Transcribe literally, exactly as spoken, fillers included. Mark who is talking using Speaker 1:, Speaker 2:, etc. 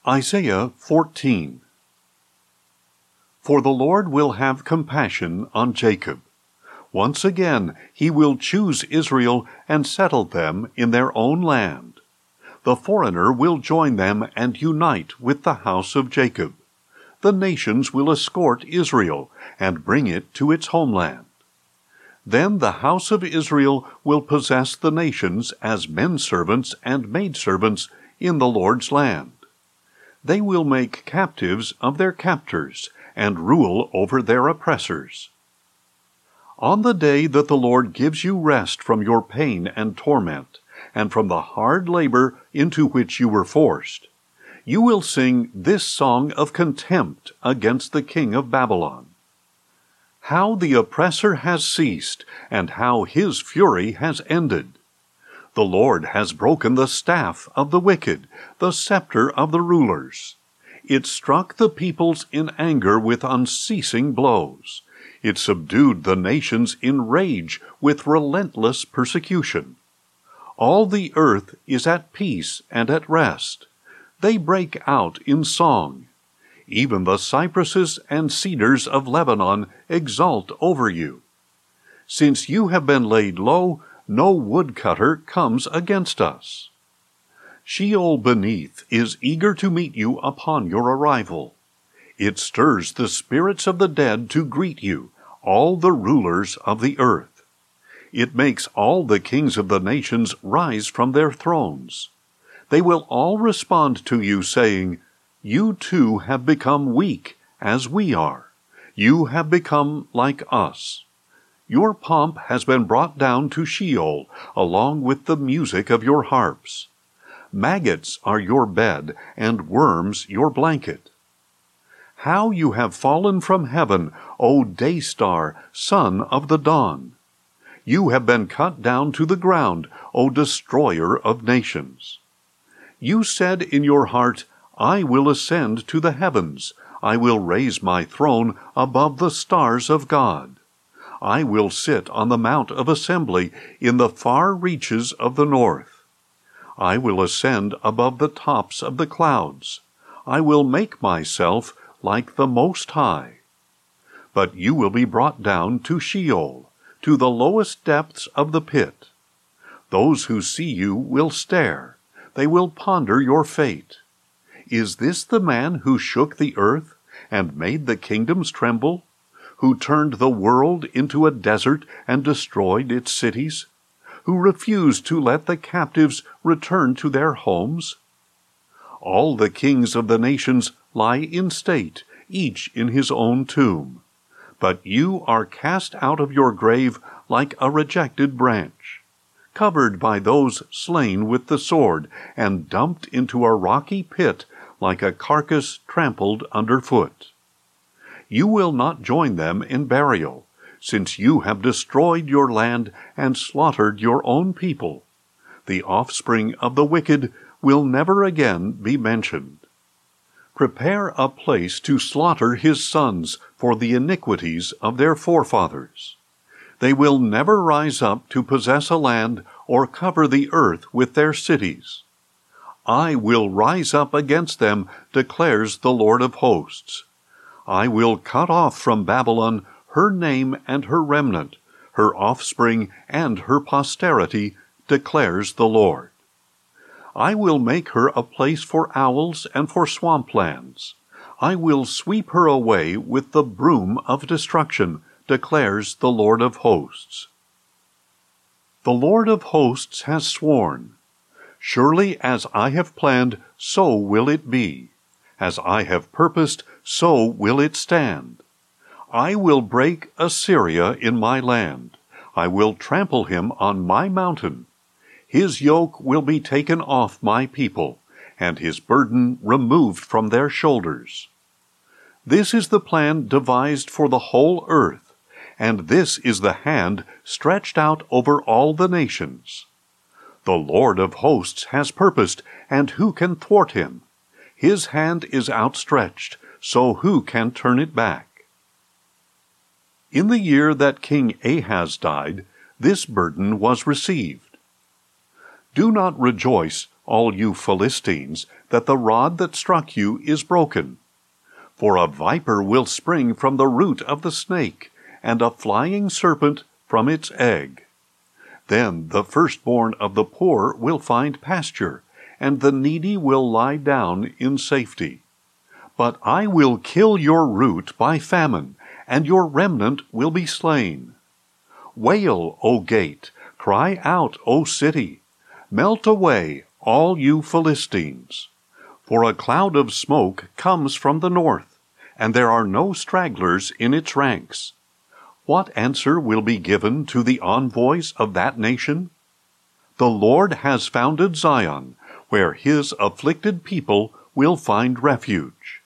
Speaker 1: Isaiah fourteen. For the Lord will have compassion on Jacob. Once again he will choose Israel and settle them in their own land. The foreigner will join them and unite with the house of Jacob. The nations will escort Israel and bring it to its homeland. Then the house of Israel will possess the nations as menservants and maidservants in the Lord's land. They will make captives of their captors and rule over their oppressors. On the day that the Lord gives you rest from your pain and torment, and from the hard labor into which you were forced, you will sing this song of contempt against the king of Babylon. How the oppressor has ceased, and how his fury has ended. The Lord has broken the staff of the wicked, the scepter of the rulers. It struck the peoples in anger with unceasing blows. It subdued the nations in rage with relentless persecution. All the earth is at peace and at rest. They break out in song. Even the cypresses and cedars of Lebanon exult over you. Since you have been laid low, no woodcutter comes against us. Sheol beneath is eager to meet you upon your arrival. It stirs the spirits of the dead to greet you, all the rulers of the earth. It makes all the kings of the nations rise from their thrones. They will all respond to you, saying, "You too have become weak, as we are. You have become like us. Your pomp has been brought down to Sheol, along with the music of your harps. Maggots are your bed, and worms your blanket. How you have fallen from heaven, O day star, son of the dawn! You have been cut down to the ground, O destroyer of nations. You said in your heart, I will ascend to the heavens. I will raise my throne above the stars of God. I will sit on the mount of assembly in the far reaches of the north. I will ascend above the tops of the clouds. I will make myself like the Most High. But you will be brought down to Sheol, to the lowest depths of the pit. Those who see you will stare. They will ponder your fate. Is this the man who shook the earth and made the kingdoms tremble? Who turned the world into a desert and destroyed its cities? Who refused to let the captives return to their homes? All the kings of the nations lie in state, each in his own tomb. But you are cast out of your grave like a rejected branch, covered by those slain with the sword, and dumped into a rocky pit like a carcass trampled underfoot. You will not join them in burial, since you have destroyed your land and slaughtered your own people. The offspring of the wicked will never again be mentioned. Prepare a place to slaughter his sons for the iniquities of their forefathers. They will never rise up to possess a land or cover the earth with their cities. I will rise up against them, declares the Lord of hosts. I will cut off from Babylon her name and her remnant, her offspring and her posterity, declares the Lord. I will make her a place for owls and for swamplands. I will sweep her away with the broom of destruction, declares the Lord of hosts. The Lord of hosts has sworn, surely as I have planned, so will it be. As I have purposed, so will it stand. I will break Assyria in my land. I will trample him on my mountain. His yoke will be taken off my people, and his burden removed from their shoulders. This is the plan devised for the whole earth, and this is the hand stretched out over all the nations. The Lord of hosts has purposed, and who can thwart him? His hand is outstretched, so who can turn it back? In the year that King Ahaz died, this burden was received. Do not rejoice all you Philistines, that the rod that struck you is broken. For a viper will spring from the root of the snake, and a flying serpent from its egg. Then the firstborn of the poor will find pasture, and the needy will lie down in safety. But I will kill your root by famine, and your remnant will be slain. Wail, O gate! Cry out, O city! Melt away, all you Philistines! For a cloud of smoke comes from the north, and there are no stragglers in its ranks. What answer will be given to the envoys of that nation? The Lord has founded Zion, where his afflicted people will find refuge.